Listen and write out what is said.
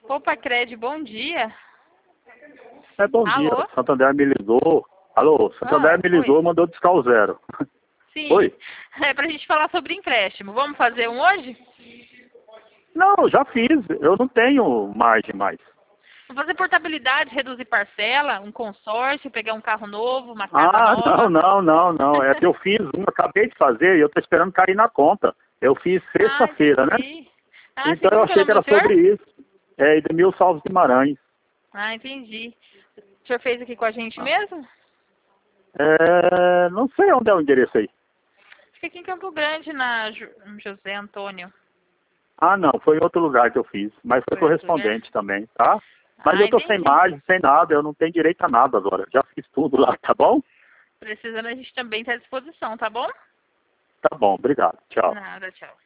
Opa, Cred, bom dia. Bom dia. Alô? Santander me ligou. Alô, Santander me ligou, Oi. mandou discar o zero. Sim. Oi? É pra gente falar sobre empréstimo. Vamos fazer um hoje? Não, já fiz. Eu não tenho margem mais. Vamos fazer portabilidade, reduzir parcela, um consórcio, pegar um carro novo, uma casa Ah, nova. não. É que eu fiz acabei de fazer e eu tô esperando cair na conta. Eu fiz Ah, sexta-feira, né? entendi. Ah, sim, Então eu como que é o achei nome que do era senhor? sobre isso. É Edmil Salves Guimarães. Ah, entendi. O senhor fez aqui com a gente mesmo? Não sei onde é o endereço aí. Fica aqui em Campo Grande, na José Antônio. Ah, não, foi em outro lugar que eu fiz. Mas foi Foi outro lugar? correspondente também, tá? Mas Ah, eu tô sem entendi. margem, sem nada, eu não tenho direito a nada agora. Já fiz tudo lá, tá bom? Precisando, a gente também está à disposição, tá bom? Tá bom, obrigado. Tchau. Nada, tchau.